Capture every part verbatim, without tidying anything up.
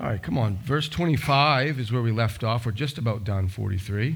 All right, come on. Verse twenty-five is where we left off. We're just about done, forty-three.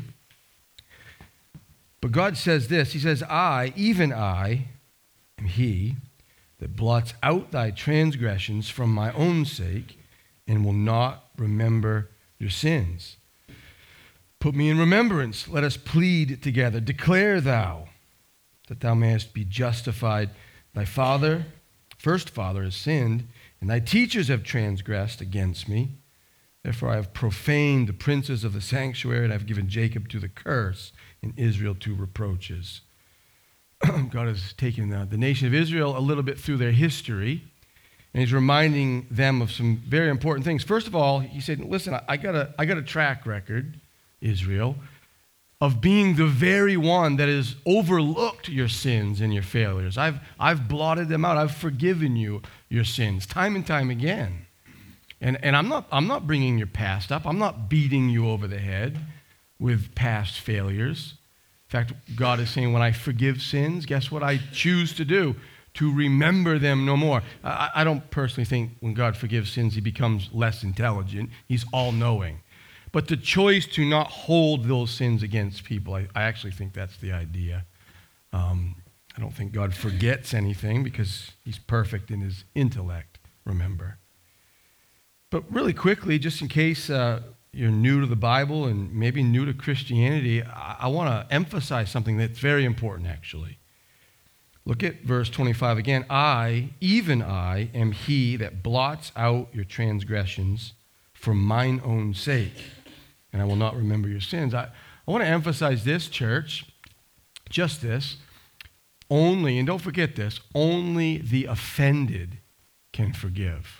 But God says this. He says, I, even I, am he that blots out thy transgressions from my own sake and will not remember your sins. Put me in remembrance. Let us plead together. Declare thou that thou mayest be justified. Thy father, first father, has sinned, and thy teachers have transgressed against me. Therefore I have profaned the princes of the sanctuary, and I have given Jacob to the curse, and Israel to reproaches. God has taken the, the nation of Israel a little bit through their history, and he's reminding them of some very important things. First of all, he said, listen, I got a, I got a track record, Israel, of being the very one that has overlooked your sins and your failures. I've, I've blotted them out. I've forgiven you your sins time and time again. And, and I'm not, I'm not bringing your past up. I'm not beating you over the head with past failures. In fact, God is saying, when I forgive sins, guess what I choose to do? To remember them no more. I, I don't personally think when God forgives sins, he becomes less intelligent. He's all-knowing. But the choice to not hold those sins against people, I, I actually think that's the idea. Um, I don't think God forgets anything because he's perfect in his intellect, remember. But really quickly, just in case uh, you're new to the Bible and maybe new to Christianity, I, I want to emphasize something that's very important, actually. Look at verse twenty-five again. I, even I, am he that blots out your transgressions for mine own sake, and I will not remember your sins. I, I want to emphasize this, church, just this. Only, and don't forget this, only the offended can forgive.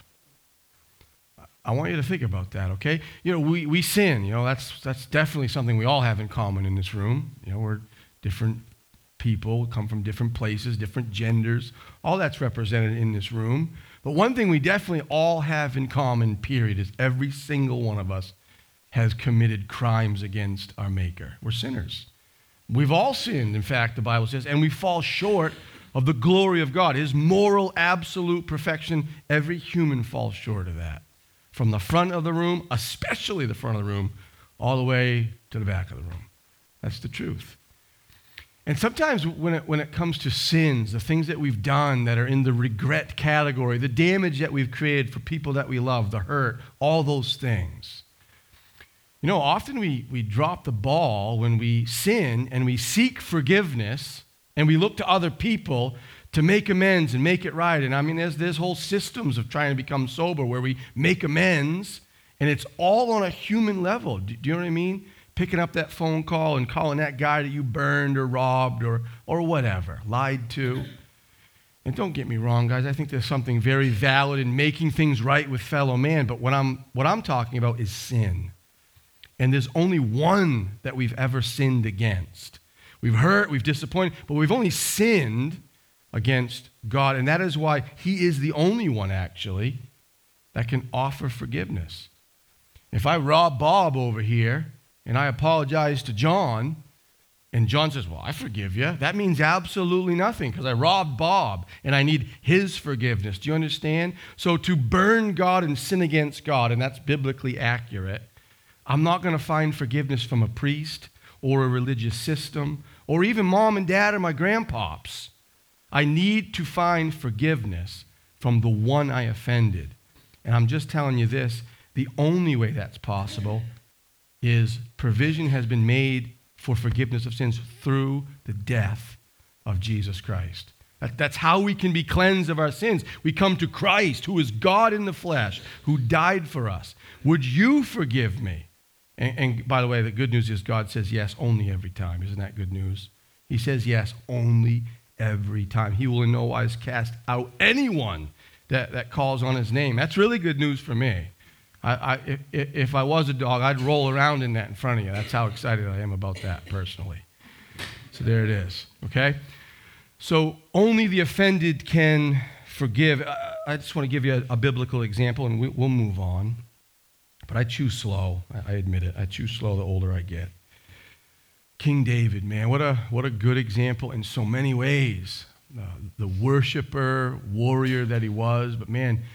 I want you to think about that, okay? You know, we, we sin. You know, that's that's definitely something we all have in common in this room. You know, we're different people, come from different places, different genders. All that's represented in this room. But one thing we definitely all have in common, period, is every single one of us has committed crimes against our Maker. We're sinners. We've all sinned, in fact, the Bible says, and we fall short of the glory of God, his moral, absolute perfection. Every human falls short of that. From the front of the room, especially the front of the room, all the way to the back of the room. That's the truth. And sometimes when it, when it comes to sins, the things that we've done that are in the regret category, the damage that we've created for people that we love, the hurt, all those things. You know, often we, we drop the ball when we sin and we seek forgiveness and we look to other people to make amends and make it right. And I mean, there's, there's whole systems of trying to become sober where we make amends, and it's all on a human level. Do, do you know what I mean? Picking up that phone call and calling that guy that you burned or robbed or, or whatever, lied to. And don't get me wrong, guys, I think there's something very valid in making things right with fellow man, but what I'm, what I'm talking about is sin. And there's only one that we've ever sinned against. We've hurt, we've disappointed, but we've only sinned against God, and that is why he is the only one, actually, that can offer forgiveness. If I rob Bob over here, and I apologize to John, and John says, well, I forgive you, that means absolutely nothing, because I robbed Bob, and I need his forgiveness. Do you understand? So to burn God and sin against God, and that's biblically accurate, I'm not going to find forgiveness from a priest, or a religious system, or even mom and dad or my grandpops. I need to find forgiveness from the one I offended. And I'm just telling you this, the only way that's possible is provision has been made for forgiveness of sins through the death of Jesus Christ. That, that's how we can be cleansed of our sins. We come to Christ, who is God in the flesh, who died for us. Would you forgive me? And, and by the way, the good news is God says yes only every time. Isn't that good news? He says yes only every time. He will in no wise cast out anyone that, that calls on his name. That's really good news for me. I, I, if, if I was a dog, I'd roll around in that in front of you. That's how excited I am about that personally. So there it is, okay? So only the offended can forgive. I, I just want to give you a, a biblical example, and we, we'll move on. But I choose slow. I, I admit it. I choose slow the older I get. King David, man, what a what a good example in so many ways. Uh, the worshiper, warrior that he was, but man,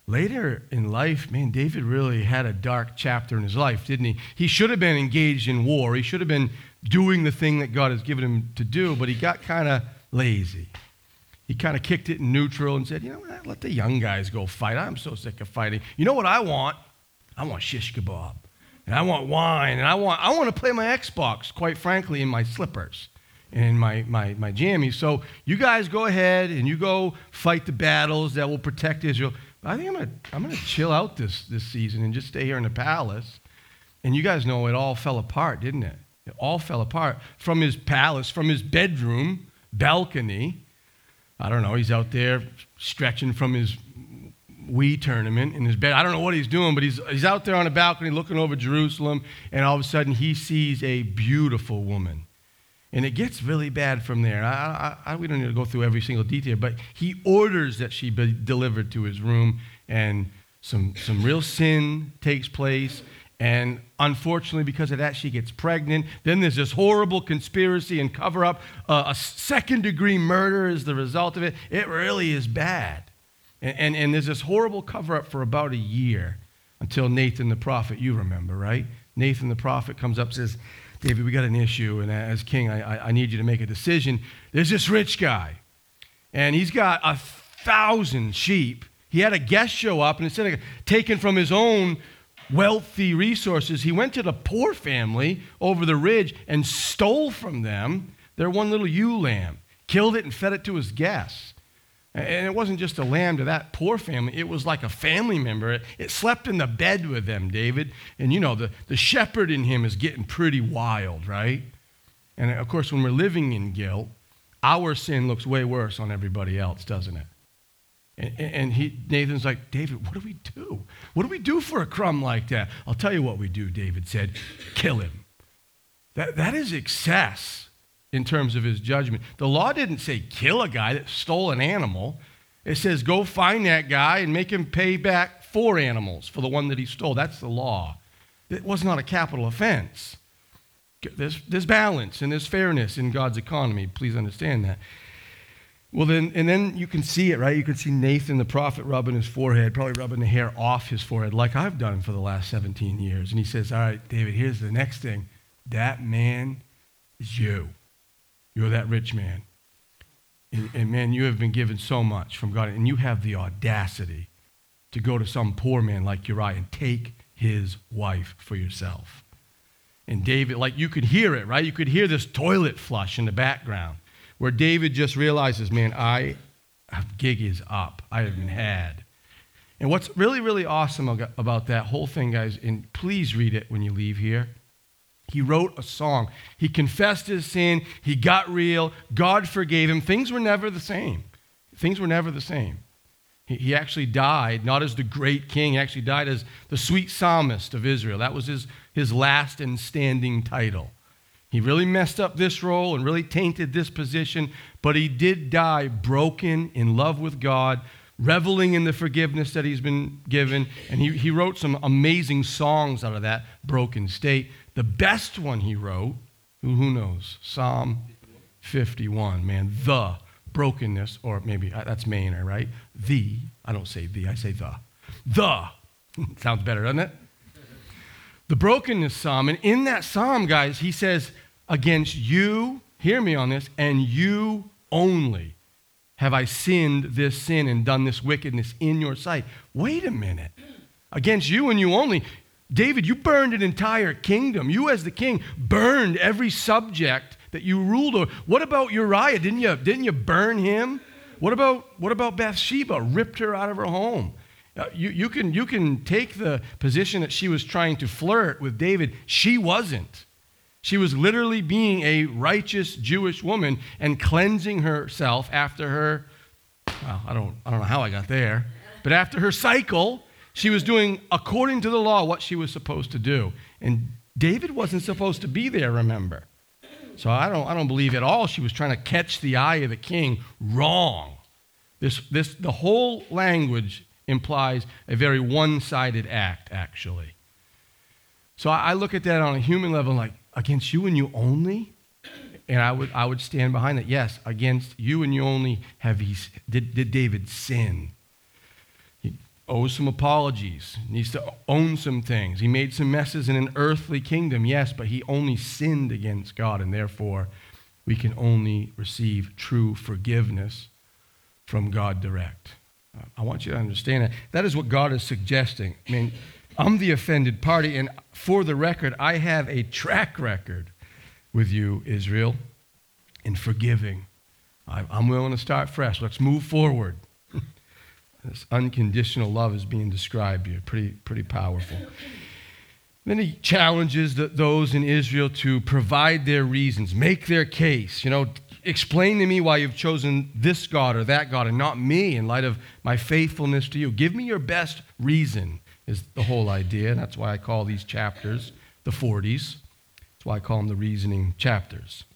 later in life, man, David really had a dark chapter in his life, didn't he? He should have been engaged in war. He should have been doing the thing that God has given him to do, but he got kind of lazy. He kind of kicked it in neutral and said, you know what, let the young guys go fight. I'm so sick of fighting. You know what I want? I want shish kebab. And I want wine. And I want I want to play my Xbox, quite frankly, in my slippers and in my, my, my jammies. So you guys go ahead and you go fight the battles that will protect Israel. But I think I'm going to I'm gonna chill out this, this season and just stay here in the palace. And you guys know it all fell apart, didn't it? It all fell apart from his palace, from his bedroom, balcony. I don't know, he's out there stretching from his Wii tournament in his bed. I don't know what he's doing, but he's, he's out there on a balcony looking over Jerusalem, and all of a sudden he sees a beautiful woman. And it gets really bad from there. I, I, I, we don't need to go through every single detail, but he orders that she be delivered to his room, and some, some real sin takes place. And unfortunately, because of that, she gets pregnant. Then there's this horrible conspiracy and cover-up. Uh, a second-degree murder is the result of it. It really is bad. And, and, and there's this horrible cover-up for about a year until Nathan the prophet, you remember, right? Nathan the prophet comes up and says, David, we got an issue, and as king, I, I, I need you to make a decision. There's this rich guy, and he's got a thousand sheep. He had a guest show up, and instead of taking from his own wealthy resources, he went to the poor family over the ridge and stole from them their one little ewe lamb, killed it and fed it to his guests. And it wasn't just a lamb to that poor family, it was like a family member. It, it slept in the bed with them, David. And you know, the, the shepherd in him is getting pretty wild, right? And of course, when we're living in guilt, our sin looks way worse on everybody else, doesn't it? And he, Nathan's like, David, what do we do? What do we do for a crumb like that? I'll tell you what we do, David said. Kill him. That, that is excess in terms of his judgment. The law didn't say kill a guy that stole an animal. It says go find that guy and make him pay back four animals for the one that he stole. That's the law. It was not a capital offense. There's, there's balance and there's fairness in God's economy. Please understand that. Well, then, and then you can see it, right? You can see Nathan the prophet rubbing his forehead, probably rubbing the hair off his forehead, like I've done for the last seventeen years. And he says, all right, David, here's the next thing. That man is you. You're that rich man. And, and man, you have been given so much from God, and you have the audacity to go to some poor man like Uriah and take his wife for yourself. And David, like you could hear it, right? You could hear this toilet flush in the background, where David just realizes, man, I, gig is up. I have been had. And what's really, really awesome about that whole thing, guys, and please read it when you leave here, he wrote a song. He confessed his sin. He got real. God forgave him. Things were never the same. Things were never the same. He, he actually died, not as the great king. He actually died as the sweet psalmist of Israel. That was his, his last and standing title. He really messed up this role and really tainted this position, but he did die broken, in love with God, reveling in the forgiveness that he's been given, and he, he wrote some amazing songs out of that broken state. The best one he wrote, who, who knows, Psalm fifty-one, man, the brokenness, or maybe that's Maynard, right? The, I don't say the, I say the. The, sounds better, doesn't it? The brokenness psalm, and in that psalm, guys, he says, against you, hear me on this, and you only have I sinned this sin and done this wickedness in your sight. Wait a minute. Against you and you only. David, you burned an entire kingdom. You as the king burned every subject that you ruled over. What about Uriah? Didn't you, didn't you burn him? What about, what about Bathsheba? Ripped her out of her home. Uh, you, you, can, you can take the position that she was trying to flirt with David. She wasn't. She was literally being a righteous Jewish woman and cleansing herself after her, well, I don't, I don't know how I got there, but after her cycle, she was doing, according to the law, what she was supposed to do. And David wasn't supposed to be there, remember. So I don't, I don't believe at all she was trying to catch the eye of the king. Wrong. This, this, the whole language implies a very one-sided act, actually. So I, I look at that on a human level like, against you and you only? And I would I would stand behind that. Yes, against you and you only have he did, did David sin. He, owes some apologies, needs to own some things. He made some messes in an earthly kingdom, yes, but he only sinned against God, and therefore we can only receive true forgiveness from God direct. Uh, I want you to understand that. That is what God is suggesting. I mean, I'm the offended party, and for the record, I have a track record with you, Israel, in forgiving. I, I'm willing to start fresh. Let's move forward. This unconditional love is being described here. Pretty, pretty powerful. Then he challenges the, those in Israel to provide their reasons, make their case. You know, explain to me why you've chosen this God or that God and not me in light of my faithfulness to you. Give me your best reason is the whole idea. And that's why I call these chapters the forties. That's why I call them the reasoning chapters.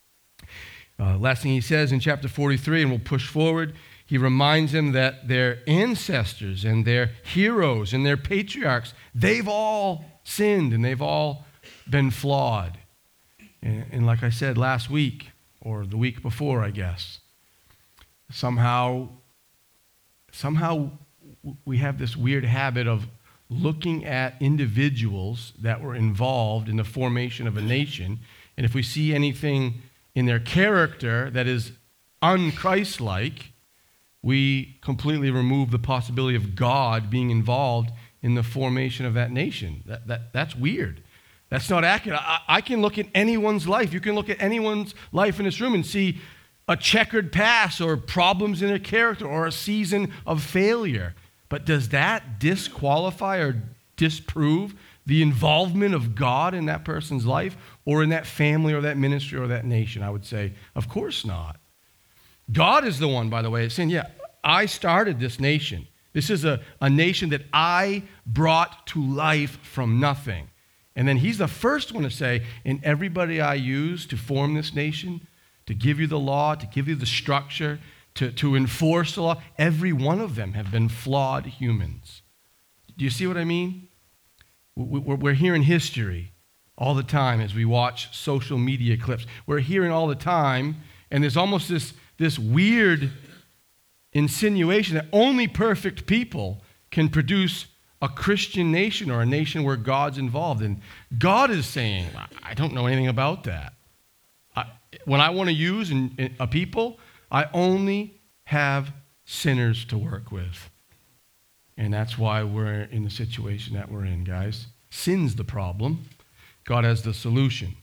Uh, last thing he says in chapter forty-three, and we'll push forward, he reminds them that their ancestors and their heroes and their patriarchs, they've all sinned and they've all been flawed. And, and like I said last week, or the week before, I guess, somehow, somehow we have this weird habit of looking at individuals that were involved in the formation of a nation, and if we see anything in their character that is un-Christ-like, we completely remove the possibility of God being involved in the formation of that nation. That, that, that's weird. That's not accurate. I, I can look at anyone's life. You can look at anyone's life in this room and see a checkered past or problems in their character or a season of failure. But does that disqualify or disprove the involvement of God in that person's life or in that family or that ministry or that nation? I would say, of course not. God is the one, by the way, saying, yeah, I started this nation. This is a, a nation that I brought to life from nothing. And then he's the first one to say, and everybody I use to form this nation, to give you the law, to give you the structure, to, to enforce the law, every one of them have been flawed humans. Do you see what I mean? We're hearing history all the time as we watch social media clips. We're hearing all the time, and there's almost this, this weird insinuation that only perfect people can produce a Christian nation or a nation where God's involved. And God is saying, I don't know anything about that. I, when I want to use in, in a people, I only have sinners to work with. And that's why we're in the situation that we're in, guys. Sin's the problem. God has the solution.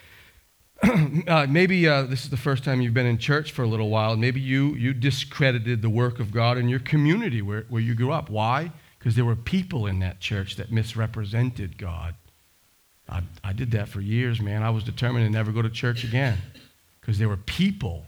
uh, maybe uh, this is the first time you've been in church for a little while. Maybe you you discredited the work of God in your community where, where you grew up. Why? Because there were people in that church that misrepresented God. I, I did that for years, man. I was determined to never go to church again because there were people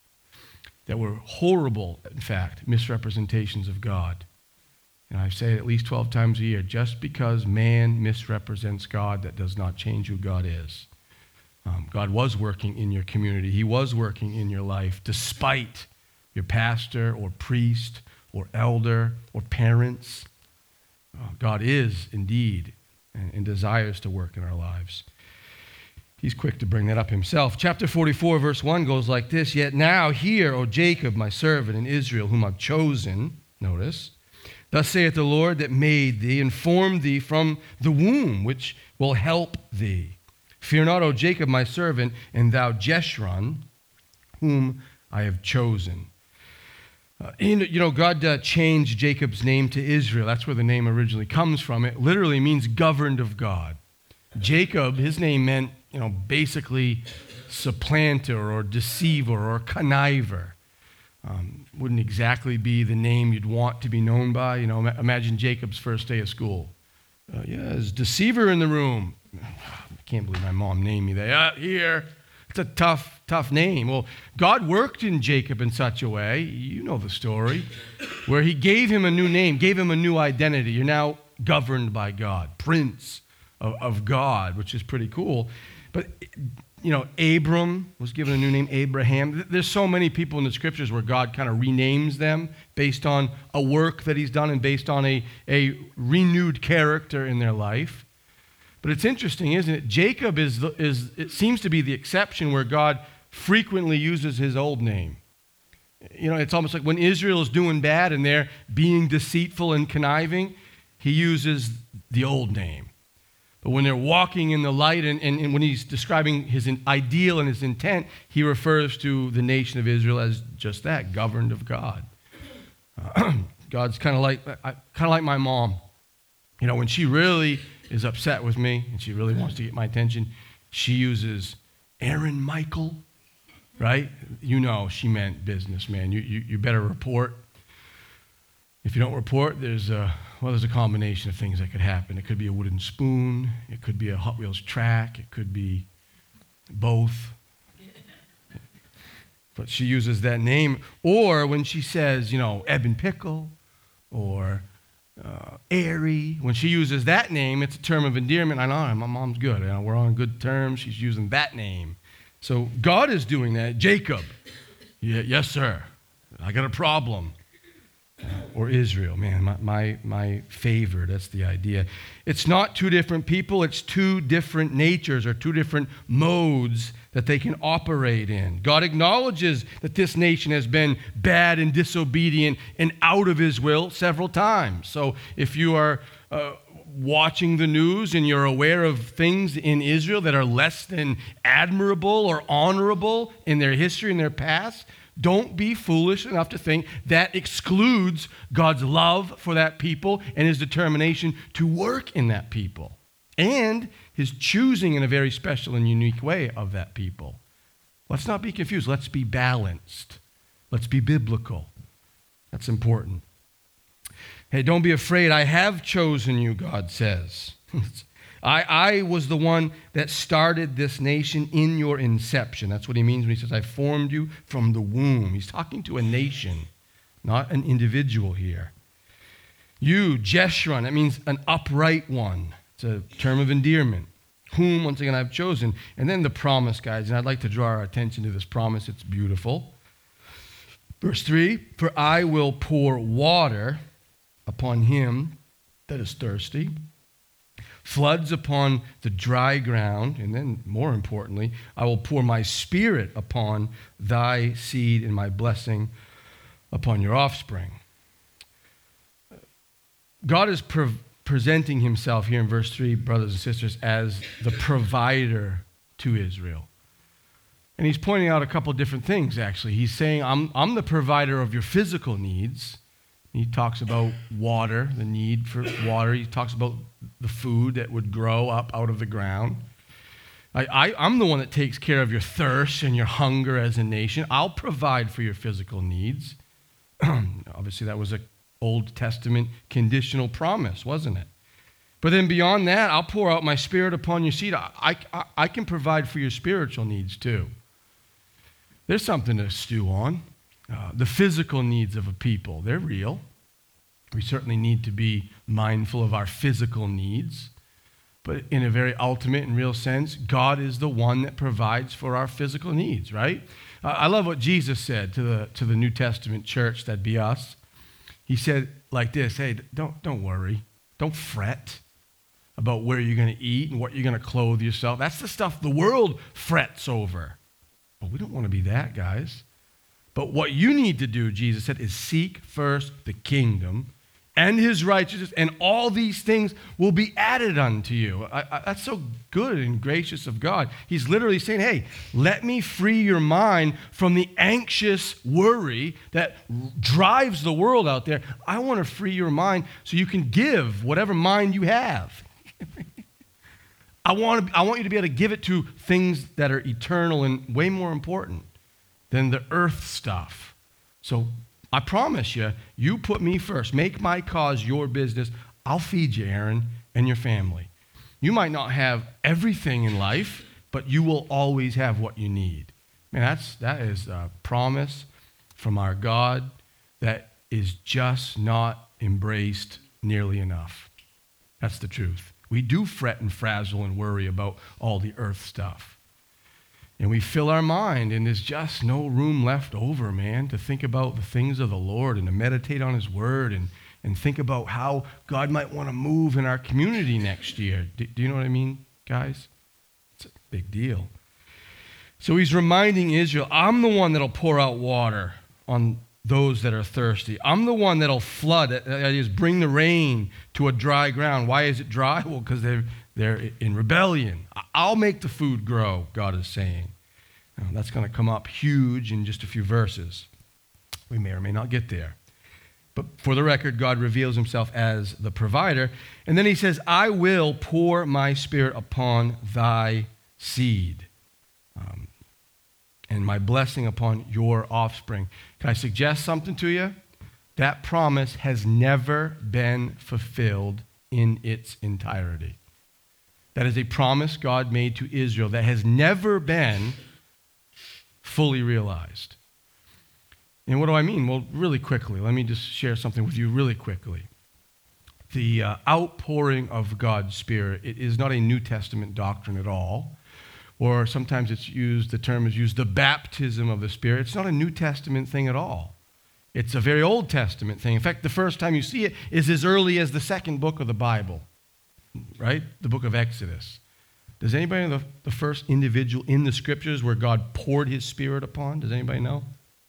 that were horrible, in fact, misrepresentations of God. And I say it at least twelve times a year. Just because man misrepresents God, that does not change who God is. Um, God was working in your community. He was working in your life despite your pastor or priest or elder or parents. Uh, God is indeed and, and desires to work in our lives. He's quick to bring that up himself. Chapter forty-four, verse one goes like this. Yet now hear, O Jacob, my servant, and Israel, whom I've chosen. Notice. Thus saith the Lord that made thee and formed thee from the womb, which will help thee. Fear not, O Jacob, my servant, and thou Jeshurun, whom I have chosen. Uh, you know, God uh, changed Jacob's name to Israel. That's where the name originally comes from. It literally means governed of God. Jacob, his name meant, you know, basically supplanter or deceiver or conniver. Um, wouldn't exactly be the name you'd want to be known by. You know, imagine Jacob's first day of school. Uh, yeah, there's deceiver in the room. I can't believe my mom named me that. Yeah, here. It's a tough, tough name. Well, God worked in Jacob in such a way, you know the story, where he gave him a new name, gave him a new identity. You're now governed by God, prince of, of God, which is pretty cool. But, you know, Abram was given a new name, Abraham. There's so many people in the scriptures where God kind of renames them based on a work that he's done and based on a, a renewed character in their life. But it's interesting, isn't it? Jacob is, is, it seems to be the exception where God frequently uses his old name. You know, it's almost like when Israel is doing bad and they're being deceitful and conniving, he uses the old name. But when they're walking in the light and, and, and when he's describing his ideal and his intent, he refers to the nation of Israel as just that, governed of God. Uh, God's kind of like kind of like my mom. You know, when she really is upset with me and she really wants to get my attention, she uses Aaron Michael, right? You know she meant business, man. You, you, you better report. If you don't report, there's a, well, there's a combination of things that could happen. It could be a wooden spoon. It could be a Hot Wheels track. It could be both. But she uses that name. Or when she says, you know, Eben Pickle or uh, Airy, when she uses that name, it's a term of endearment. I know my mom's good. You know, we're on good terms. She's using that name. So God is doing that. Jacob, yeah, yes, sir. I got a problem. Uh, or Israel, man, my, my my favorite. That's the idea. It's not two different people. It's two different natures or two different modes that they can operate in. God acknowledges that this nation has been bad and disobedient and out of his will several times. So if you are uh, watching the news and you're aware of things in Israel that are less than admirable or honorable in their history and their past, don't be foolish enough to think that excludes God's love for that people and his determination to work in that people and his choosing in a very special and unique way of that people. Let's not be confused. Let's be balanced. Let's be biblical. That's important. Hey, don't be afraid. I have chosen you, God says. I, I was the one that started this nation in your inception. That's what he means when he says, I formed you from the womb. He's talking to a nation, not an individual here. You, Jeshurun, that means an upright one. It's a term of endearment. Whom, once again, I've chosen. And then the promise, guys, and I'd like to draw our attention to this promise. It's beautiful. Verse three, for I will pour water upon him that is thirsty, floods upon the dry ground, and then, more importantly, I will pour my spirit upon thy seed and my blessing upon your offspring. God is pre- presenting himself here in verse three, brothers and sisters, as the provider to Israel. And he's pointing out a couple different things, actually. He's saying, I'm, I'm the provider of your physical needs. He talks about water, the need for water. He talks about the food that would grow up out of the ground. I, I, I'm the one that takes care of your thirst and your hunger as a nation. I'll provide for your physical needs. Obviously, that was an Old Testament conditional promise, wasn't it? But then beyond that, I'll pour out my spirit upon your seed. I, I, I can provide for your spiritual needs too. There's something to stew on. Uh, the physical needs of a people, they're real. We certainly need to be mindful of our physical needs. But in a very ultimate and real sense, God is the one that provides for our physical needs, right? Uh, I love what Jesus said to the, to the New Testament church, that'd be us. He said like this, hey, don't, don't worry. Don't fret about where you're going to eat and what you're going to clothe yourself. That's the stuff the world frets over. But we don't want to be that, guys. But what you need to do, Jesus said, is seek first the kingdom and his righteousness, and all these things will be added unto you. I, I, that's so good and gracious of God. He's literally saying, hey, let me free your mind from the anxious worry that drives the world out there. I want to free your mind so you can give whatever mind you have. I want to, I want you to be able to give it to things that are eternal and way more important than the earth stuff. So I promise you, you put me first. Make my cause your business. I'll feed you, Aaron, and your family. You might not have everything in life, but you will always have what you need. Man, that's, that is a promise from our God that is just not embraced nearly enough. That's the truth. We do fret and frazzle and worry about all the earth stuff. And we fill our mind, and there's just no room left over, man, to think about the things of the Lord and to meditate on his word and, and think about how God might want to move in our community next year. Do, do you know what I mean, guys? It's a big deal. So he's reminding Israel, I'm the one that'll pour out water on those that are thirsty. I'm the one that'll flood, that is, bring the rain to a dry ground. Why is it dry? Well, because they're, they're in rebellion. I'll make the food grow, God is saying. Now, that's going to come up huge in just a few verses. We may or may not get there. But for the record, God reveals himself as the provider. And then he says, I will pour my Spirit upon thy seed. Um, and my blessing upon your offspring. Can I suggest something to you? That promise has never been fulfilled in its entirety. That is a promise God made to Israel that has never been fully realized. And what do I mean? Well, really quickly, let me just share something with you really quickly. The uh, outpouring of God's Spirit, it is not a New Testament doctrine at all. Or sometimes it's used, the term is used, the baptism of the Spirit. It's not a New Testament thing at all. It's a very Old Testament thing. In fact, the first time you see it is as early as the second book of the Bible, right? The book of Exodus. Does anybody know the, the first individual in the Scriptures where God poured his Spirit upon? Does anybody know?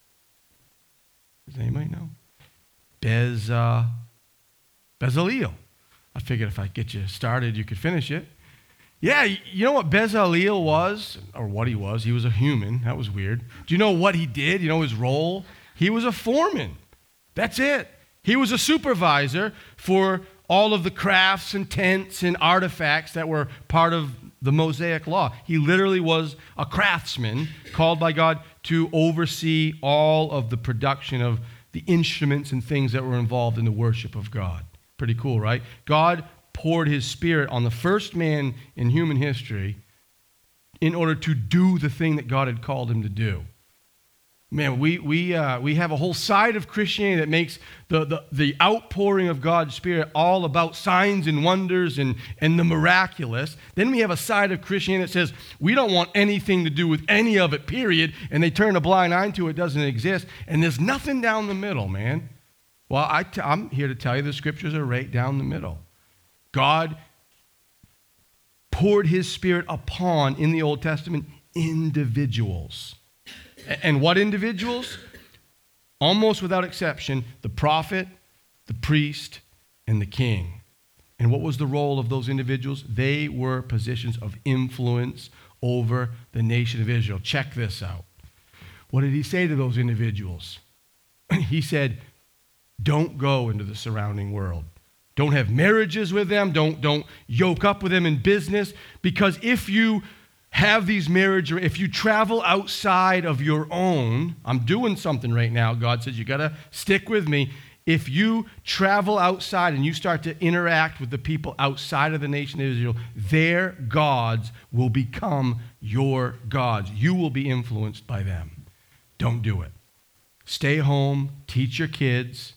Does anybody know? Bez, uh, Bezaleel. I figured if I get you started, you could finish it. Yeah, you know what Bezaleel was, or what he was? He was a human. That was weird. Do you know what he did? You know his role? He was a foreman. That's it. He was a supervisor for all of the crafts and tents and artifacts that were part of the Mosaic Law. He literally was a craftsman called by God to oversee all of the production of the instruments and things that were involved in the worship of God. Pretty cool, right? God poured his Spirit on the first man in human history in order to do the thing that God had called him to do. Man, we we uh, we have a whole side of Christianity that makes the, the, the outpouring of God's Spirit all about signs and wonders and, and the miraculous. Then we have a side of Christianity that says we don't want anything to do with any of it, period, and they turn a blind eye to it, doesn't exist, and there's nothing down the middle, man. Well, I t- I'm here to tell you the Scriptures are right down the middle. God poured his Spirit upon, in the Old Testament, individuals. And what individuals? Almost without exception, the prophet, the priest, and the king. And what was the role of those individuals? They were positions of influence over the nation of Israel. Check this out. What did he say to those individuals? He said, don't go into the surrounding world. Don't have marriages with them. Don't, don't yoke up with them in business. Because if you have these marriages, if you travel outside of your own, I'm doing something right now. God says, you got to stick with me. If you travel outside and you start to interact with the people outside of the nation of Israel, their gods will become your gods. You will be influenced by them. Don't do it. Stay home, teach your kids,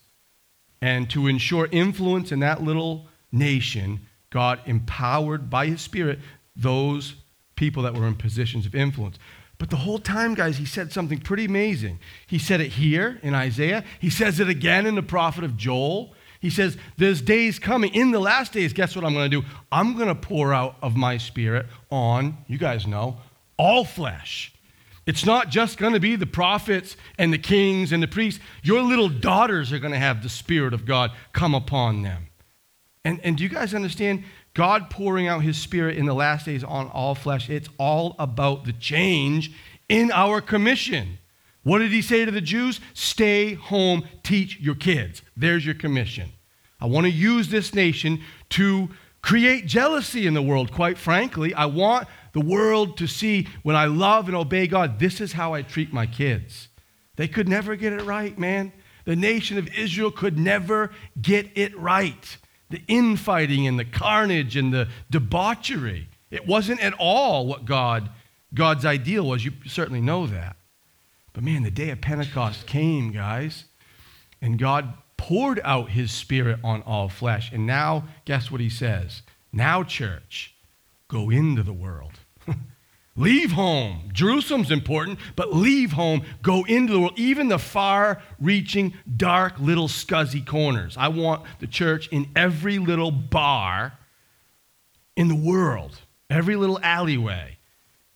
and to ensure influence in that little nation, God empowered by his Spirit those people that were in positions of influence. But the whole time, guys, he said something pretty amazing. He said it here in Isaiah. He says it again in the prophet of Joel. He says, there's days coming. In the last days, guess what I'm going to do? I'm going to pour out of my Spirit on, you guys know, all flesh. It's not just going to be the prophets and the kings and the priests. Your little daughters are going to have the Spirit of God come upon them. And, and do you guys understand? God pouring out his Spirit in the last days on all flesh, it's all about the change in our commission. What did he say to the Jews? Stay home, teach your kids. There's your commission. I want to use this nation to create jealousy in the world, quite frankly. I want the world to see when I love and obey God, this is how I treat my kids. They could never get it right, man. The nation of Israel could never get it right. The infighting and the carnage and the debauchery. It wasn't at all what God, God's ideal was. You certainly know that. But man, the day of Pentecost came, guys, and God poured out his Spirit on all flesh. And now, guess what he says? Now, church, go into the world. Leave home. Jerusalem's important, but leave home. Go into the world, even the far-reaching, dark, little scuzzy corners. I want the church in every little bar in the world, every little alleyway.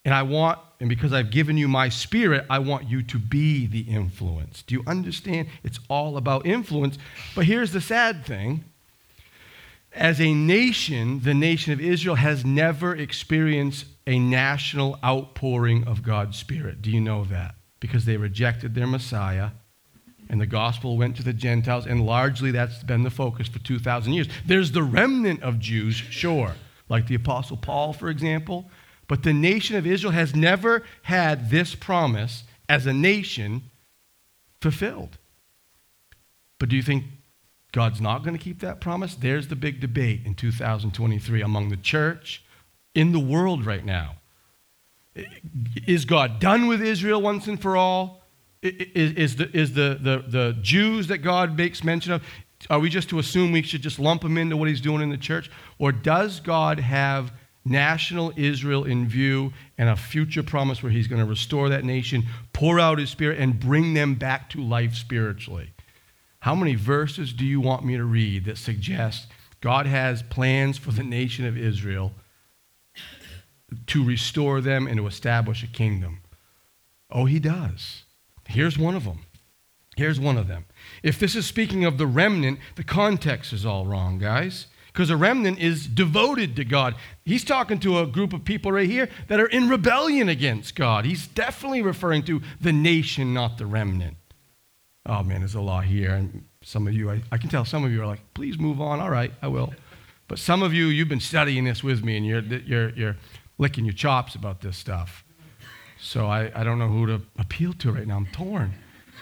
And I want, and because I've given you my Spirit, I want you to be the influence. Do you understand? It's all about influence. But here's the sad thing. As a nation, the nation of Israel has never experienced a national outpouring of God's Spirit. Do you know that? Because they rejected their Messiah, and the gospel went to the Gentiles, and largely that's been the focus for two thousand years. There's the remnant of Jews, sure, like the Apostle Paul, for example, but the nation of Israel has never had this promise as a nation fulfilled. But do you think God's not going to keep that promise? There's the big debate in two thousand twenty-three among the church, in the world right now. Is God done with Israel once and for all? Is, is, the, is the, the, the Jews that God makes mention of, are we just to assume we should just lump them into what he's doing in the church? Or does God have national Israel in view and a future promise where he's going to restore that nation, pour out his Spirit, and bring them back to life spiritually? How many verses do you want me to read that suggest God has plans for the nation of Israel to restore them and to establish a kingdom? Oh, he does. Here's one of them. Here's one of them. If this is speaking of the remnant, the context is all wrong, guys. Because a remnant is devoted to God. He's talking to a group of people right here that are in rebellion against God. He's definitely referring to the nation, not the remnant. Oh, man, there's a lot here. And some of you, I, I can tell some of you are like, please move on. All right, I will. But some of you, you've been studying this with me, and you're, you're, you're licking your chops about this stuff. So I, I don't know who to appeal to right now. I'm torn.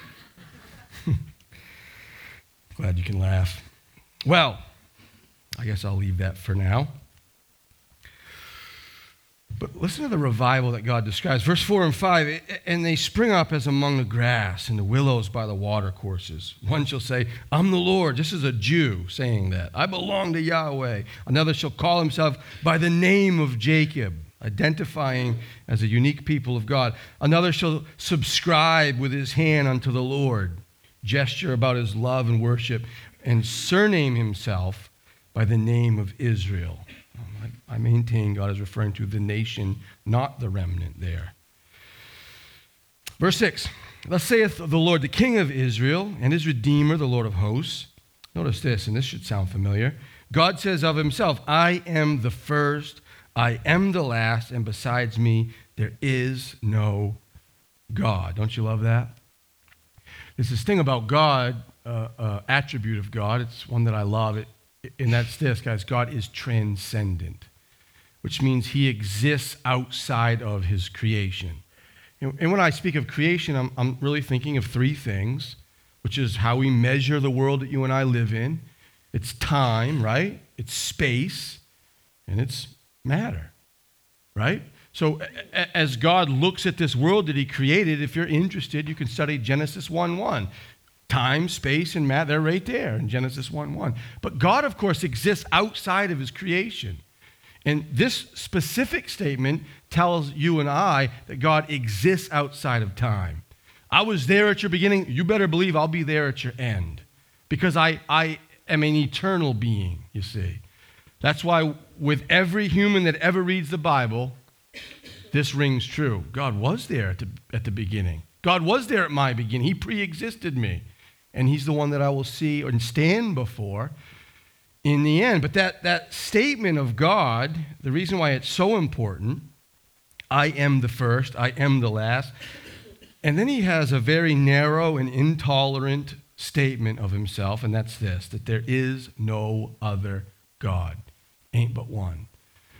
Glad you can laugh. Well, I guess I'll leave that for now. But listen to the revival that God describes. Verse four and five, and they spring up as among the grass and the willows by the watercourses. One shall say, I'm the Lord. This is a Jew saying that. I belong to Yahweh. Another shall call himself by the name of Jacob, identifying as a unique people of God. Another shall subscribe with his hand unto the Lord, gesture about his love and worship, and surname himself by the name of Israel. I maintain God is referring to the nation, not the remnant there. Verse six, thus saith the Lord, the King of Israel, and his Redeemer, the Lord of hosts. Notice this, and this should sound familiar. God says of himself, I am the first, I am the last, and besides me there is no God. Don't you love that? There's this thing about God, uh, uh, attribute of God. It's one that I love. It, and that's this, guys. God is transcendent, which means he exists outside of his creation. And, and when I speak of creation, I'm, I'm really thinking of three things, which is how we measure the world that you and I live in. It's time, right? It's space, and it's matter, right? So a- as God looks at this world that he created, if you're interested, you can study Genesis one one. Time, space, and matter, they're right there in Genesis one one. But God, of course, exists outside of his creation. And this specific statement tells you and I that God exists outside of time. I was there at your beginning. You better believe I'll be there at your end. Because I, I am an eternal being, you see. That's why with every human that ever reads the Bible, this rings true. God was there at the, at the beginning. God was there at my beginning. He pre-existed me. And he's the one that I will see and stand before in the end. But that, that statement of God, the reason why it's so important, I am the first, I am the last. And then he has a very narrow and intolerant statement of himself, and that's this, that there is no other God. Ain't but one.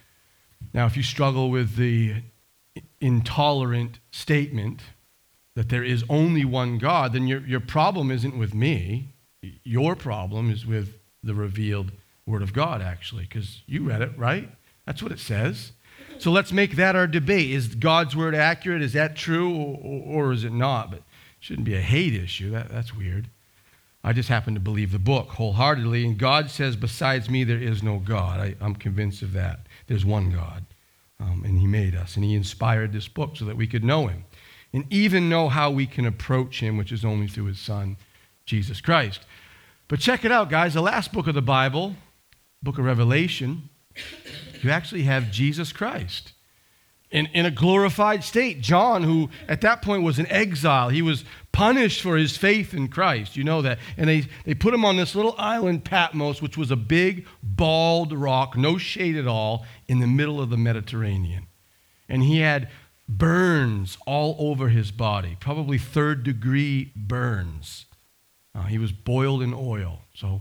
Now, if you struggle with the intolerant statement that there is only one God, then your, your problem isn't with me. Your problem is with the revealed Word of God, actually, because you read it, right? That's what it says. So let's make that our debate. Is God's Word accurate? Is that true, or, or is it not? But it shouldn't be a hate issue. That, that's weird. I just happen to believe the book wholeheartedly, and God says, besides me, there is no God. I, I'm convinced of that. There's one God, um, and he made us, and he inspired this book so that we could know him and even know how we can approach him, which is only through his Son, Jesus Christ. But check it out, guys. The last book of the Bible, book of Revelation, you actually have Jesus Christ. in, in a glorified state. John, who at that point was in exile, he was punished for his faith in Christ. You know that. And they, they put him on this little island, Patmos, which was a big, bald rock, no shade at all, in the middle of the Mediterranean. And he had burns all over his body, probably third degree burns. Uh, he was boiled in oil. So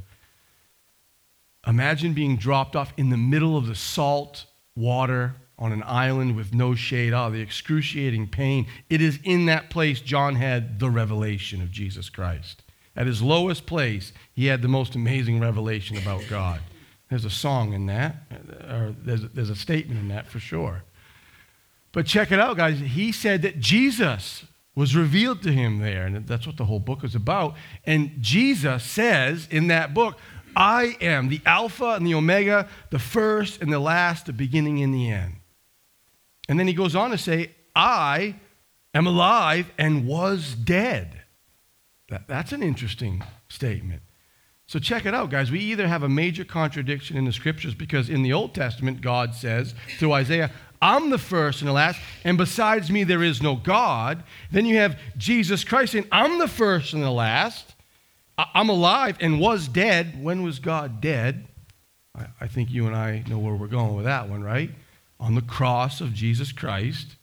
imagine being dropped off in the middle of the salt water on an island with no shade. Oh, the excruciating pain. It is in that place John had the revelation of Jesus Christ. At his lowest place, he had the most amazing revelation about God. There's a song in that, or there's, there's a statement in that for sure. But check it out, guys. He said that Jesus was revealed to him there, and that's what the whole book is about. And Jesus says in that book, I am the Alpha and the Omega, the first and the last, the beginning and the end. And then he goes on to say, I am alive and was dead. That, that's an interesting statement. So check it out, guys. We either have a major contradiction in the scriptures because in the Old Testament, God says through Isaiah, I'm the first and the last, and besides me there is no God. Then you have Jesus Christ saying, I'm the first and the last. I'm alive and was dead. When was God dead? I, I think you and I know where we're going with that one, right? On the cross of Jesus Christ.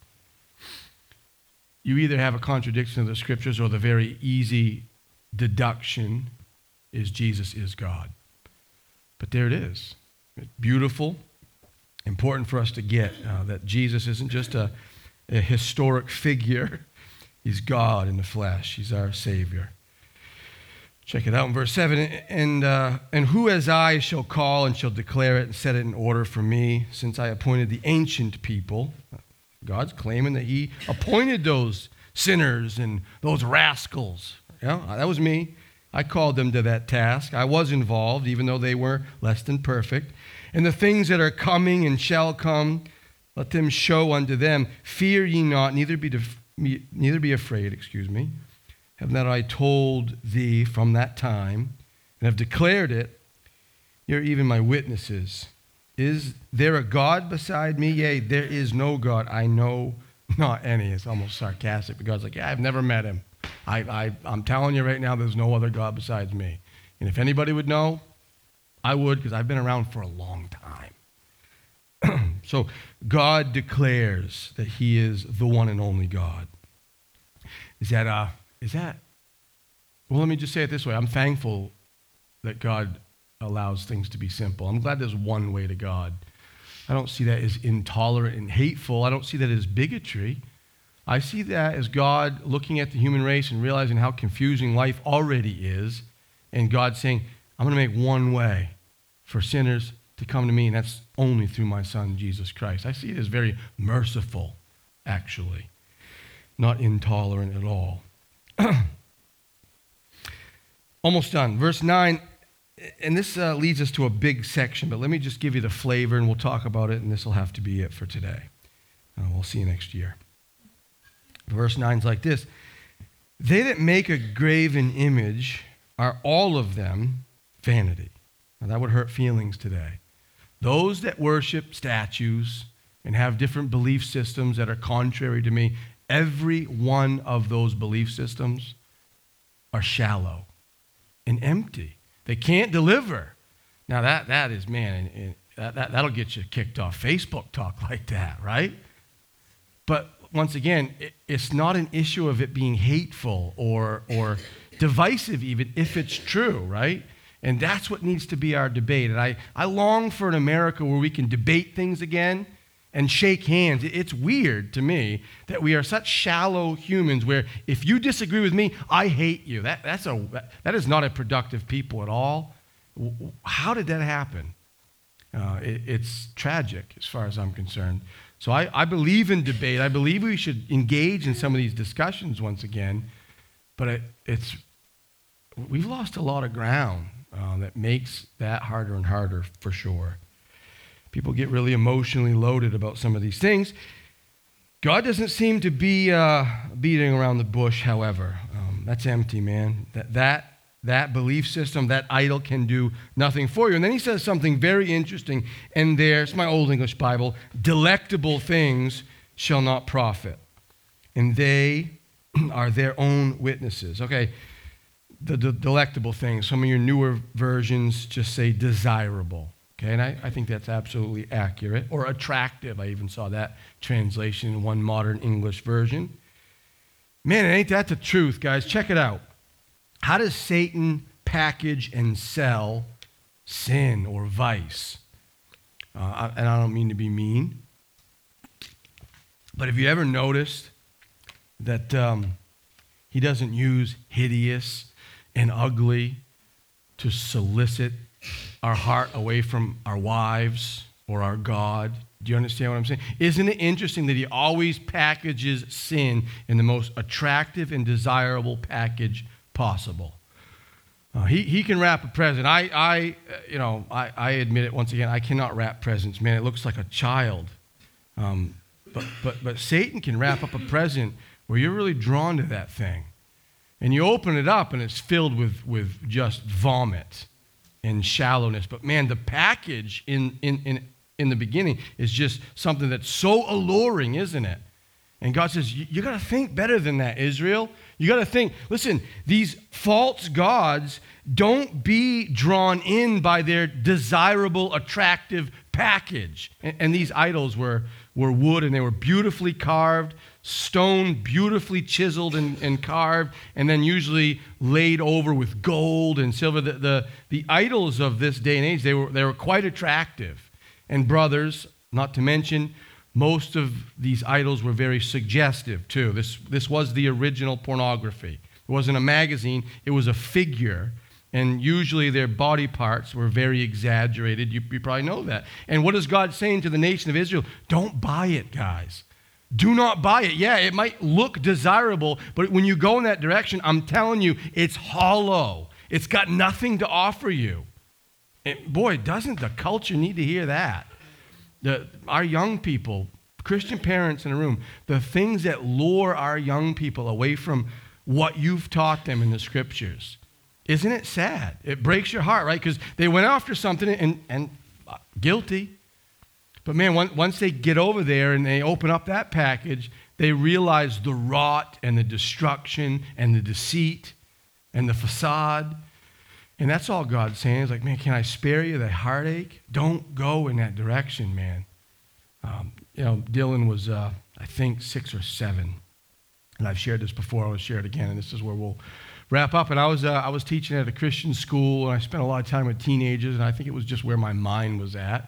You either have a contradiction of the scriptures or the very easy deduction is Jesus is God. But there it is. It's beautiful. Important for us to get uh, that Jesus isn't just a, a historic figure. He's God in the flesh. He's our Savior. Check it out in verse seven. And, uh, and who as I shall call and shall declare it and set it in order for me, since I appointed the ancient people. God's claiming that he appointed those sinners and those rascals. Yeah, that was me. I called them to that task. I was involved, even though they were less than perfect. And the things that are coming and shall come, let them show unto them. Fear ye not, neither be, def- neither be afraid, excuse me. Have not I told thee from that time, and have declared it, you're even my witnesses. Is there a God beside me? Yea, there is no God. I know not any. It's almost sarcastic, but God's like, yeah, I've never met him. I, I, I'm telling you right now, there's no other God besides me. And if anybody would know, I would, because I've been around for a long time. So God declares that he is the one and only God. Is that, uh, is that, well, let me just say it this way. I'm thankful that God allows things to be simple. I'm glad there's one way to God. I don't see that as intolerant and hateful. I don't see that as bigotry. I see that as God looking at the human race and realizing how confusing life already is, and God saying, I'm going to make one way for sinners to come to me, and that's only through my Son, Jesus Christ. I see it as very merciful, actually, not intolerant at all. Almost done. Verse nine, and this uh, leads us to a big section, but let me just give you the flavor, and we'll talk about it, and this will have to be it for today. Uh, we'll see you next year. Verse nine is like this. They that make a graven image are all of them vanity. Now that would hurt feelings today. Those that worship statues and have different belief systems that are contrary to me, every one of those belief systems are shallow and empty. They can't deliver. Now that that is, man, that, that, that'll get you kicked off Facebook talk like that, right? But once again, it, it's not an issue of it being hateful or or divisive even, if it's true, right? And that's what needs to be our debate. And I, I long for an America where we can debate things again and shake hands. It's weird to me that we are such shallow humans where if you disagree with me, I hate you. That, that's a, that is not a productive people at all. How did that happen? Uh, it, it's tragic as far as I'm concerned. So I, I believe in debate. I believe we should engage in some of these discussions once again. But it, it's we've lost a lot of ground uh, that makes that harder and harder for sure. People get really emotionally loaded about some of these things. God doesn't seem to be uh, beating around the bush, however. Um, that's empty, man. That, that, that belief system, that idol can do nothing for you. And then he says something very interesting, and there's my Old English Bible, delectable things shall not profit, and they are their own witnesses. Okay, the, the delectable things. Some of your newer versions just say desirable. Okay, and I, I think that's absolutely accurate. Or attractive. I even saw that translation in one modern English version. Man, ain't that the truth, guys? Check it out. How does Satan package and sell sin or vice? Uh, and I don't mean to be mean, but have you ever noticed that um, he doesn't use hideous and ugly to solicit our heart away from our wives or our God? Do you understand what I'm saying? Isn't it interesting that he always packages sin in the most attractive and desirable package possible? Uh, he, he can wrap a present. I, I you know, I, I admit it once again, I cannot wrap presents. Man, it looks like a child. Um, but, but, but Satan can wrap up a present where you're really drawn to that thing. And you open it up and it's filled with, with just vomit and shallowness. But man, the package in, in, in, in the beginning is just something that's so alluring, isn't it? And God says, you, you got to think better than that, Israel. You got to think, listen, these false gods, don't be drawn in by their desirable, attractive package. And, and these idols were, were wood, and they were beautifully carved, stone beautifully chiseled and, and carved, and then usually laid over with gold and silver. The, the, the idols of this day and age, they were, they were quite attractive. And brothers, not to mention, most of these idols were very suggestive, too. This, this was the original pornography. It wasn't a magazine. It was a figure. And usually their body parts were very exaggerated. You, you probably know that. And what is God saying to the nation of Israel? Don't buy it, guys. Do not buy it. Yeah, it might look desirable, but when you go in that direction, I'm telling you, it's hollow. It's got nothing to offer you. And boy, doesn't the culture need to hear that? The, our young people, Christian parents in the room, the things that lure our young people away from what you've taught them in the scriptures. Isn't it sad? It breaks your heart, right? Because they went after something and, and uh, guilty. But man, once they get over there and they open up that package, they realize the rot and the destruction and the deceit and the facade. And that's all God's saying. It's like, man, can I spare you the heartache? Don't go in that direction, man. Um, you know, Dylan was, uh, I think, six or seven. And I've shared this before. I will share it again, and this is where we'll wrap up. And I was, uh, I was teaching at a Christian school, and I spent a lot of time with teenagers, and I think it was just where my mind was at.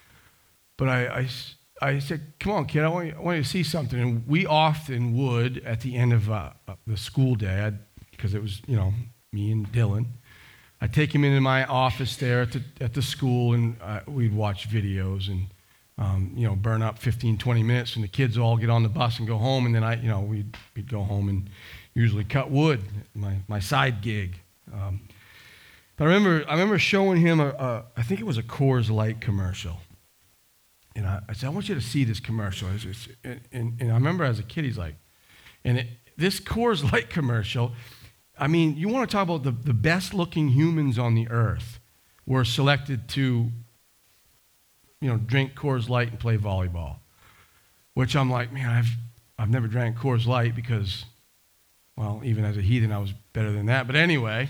But I, I, I said, come on, kid, I want, you, I want you to see something. And we often would, at the end of uh, the school day, because it was, you know, me and Dylan, I'd take him into my office there at the, at the school, and uh, we'd watch videos and, um, you know, burn up fifteen, twenty minutes, and the kids all get on the bus and go home, and then I, you know, we'd, we'd go home and usually cut wood, my, my side gig. Um, but I remember, I remember showing him, a, a, I think it was a Coors Light commercial. And I, I said, I want you to see this commercial. It's, it's, and, and, and I remember as a kid, he's like, and it, this Coors Light commercial, I mean, you want to talk about the, the best-looking humans on the earth were selected to, you know, drink Coors Light and play volleyball, which I'm like, man, I've I've never drank Coors Light because, well, even as a heathen, I was better than that. But anyway,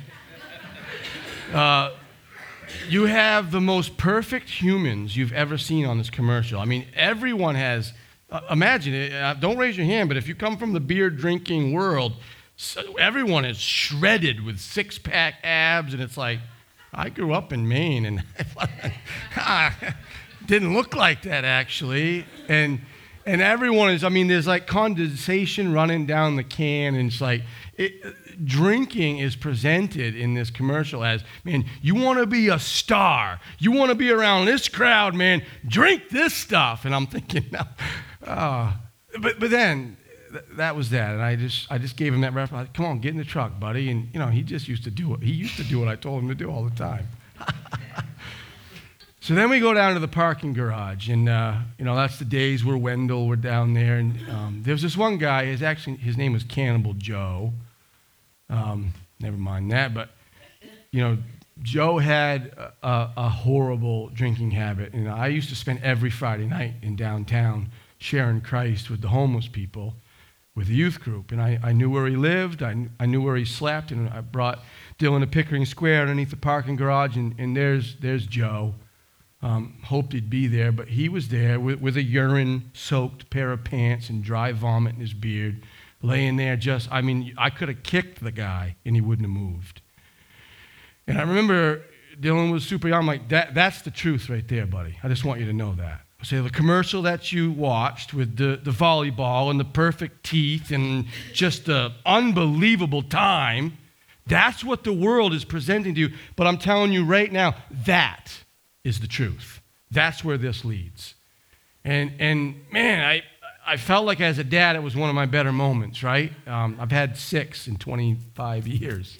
uh, you have the most perfect humans you've ever seen on this commercial. I mean, everyone has, uh, imagine it, uh, don't raise your hand, but if you come from the beer-drinking world, so everyone is shredded with six-pack abs, and it's like, I grew up in Maine, and didn't look like that, actually. And and everyone is, I mean, there's like condensation running down the can, and it's like, it, drinking is presented in this commercial as, man, you want to be a star. You want to be around this crowd, man. Drink this stuff. And I'm thinking, no. Uh, but but then, that was that, and I just I just gave him that reference. Come on, get in the truck, buddy. And you know, he just used to do it. He used to do what I told him to do all the time. So then we go down to the parking garage, and uh, you know, that's the days where Wendell were down there. And um, there was this one guy. His actually his name was Cannibal Joe. Um, never mind that, but you know, Joe had a, a horrible drinking habit, and I used to spend every Friday night in downtown sharing Christ with the homeless people, with the youth group. And I, I knew where he lived. I, kn- I knew where he slept. And I brought Dylan to Pickering Square underneath the parking garage. And, and there's, there's Joe. Um, hoped he'd be there, but he was there with, with a urine-soaked pair of pants and dry vomit in his beard, laying there just, I mean, I could have kicked the guy and he wouldn't have moved. And I remember Dylan was super young. I'm like, that, that's the truth right there, buddy. I just want you to know that. I say, the commercial that you watched with the, the volleyball and the perfect teeth and just the unbelievable time, that's what the world is presenting to you. But I'm telling you right now, that is the truth. That's where this leads. And and man, I I felt like as a dad, it was one of my better moments, right? Um, I've had six in twenty-five years.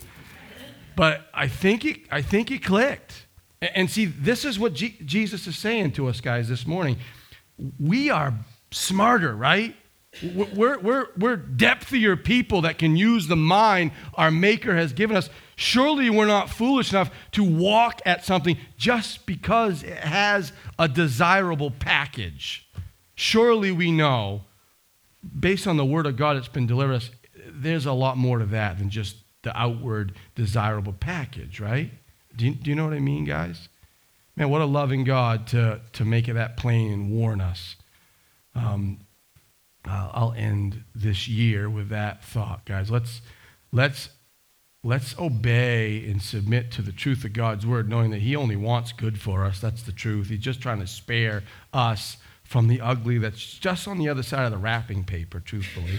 But I think it, I think it clicked. And, and see, this is what G- Jesus is saying to us guys this morning. We are smarter, right? We're, we're, we're depthier people that can use the mind our Maker has given us. Surely we're not foolish enough to walk at something just because it has a desirable package. Surely we know, based on the Word of God that's been delivered us, there's a lot more to that than just the outward desirable package, right? Do you, do you know what I mean, guys? Man, what a loving God to, to make it that plain and warn us. Um, Uh, I'll end this year with that thought, guys. Let's let's let's obey and submit to the truth of God's word, knowing that he only wants good for us. That's the truth. He's just trying to spare us from the ugly that's just on the other side of the wrapping paper, truthfully.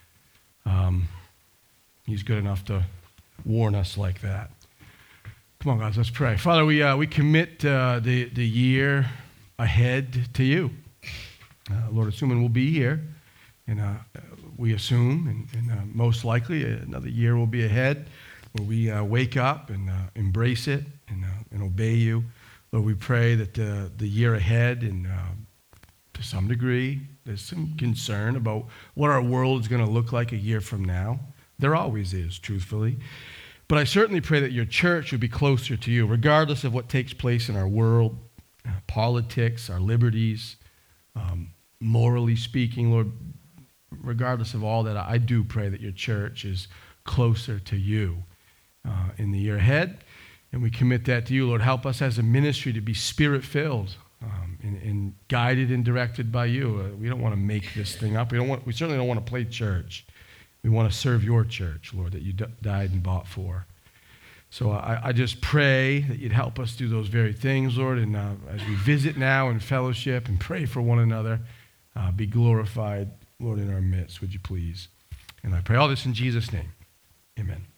Um, he's good enough to warn us like that. Come on, guys, let's pray. Father, we uh, we commit uh, the, the year ahead to you. Uh, Lord, assuming we'll be here. And uh, we assume, and, and uh, most likely, another year will be ahead where we uh, wake up and uh, embrace it and, uh, and obey you. Lord, we pray that uh, the year ahead, and uh, to some degree, there's some concern about what our world is going to look like a year from now. There always is, truthfully. But I certainly pray that your church would be closer to you, regardless of what takes place in our world, uh, politics, our liberties, um, morally speaking, Lord. Regardless of all that, I do pray that your church is closer to you uh, in the year ahead. And we commit that to you, Lord. Help us as a ministry to be spirit-filled um, and, and guided and directed by you. Uh, we don't want to make this thing up. We don't want. We certainly don't want to play church. We want to serve your church, Lord, that you d- died and bought for. So I, I just pray that you'd help us do those very things, Lord. And uh, as we visit now and fellowship and pray for one another, uh, be glorified, Lord, in our midst, would you please? And I pray all this in Jesus' name. Amen.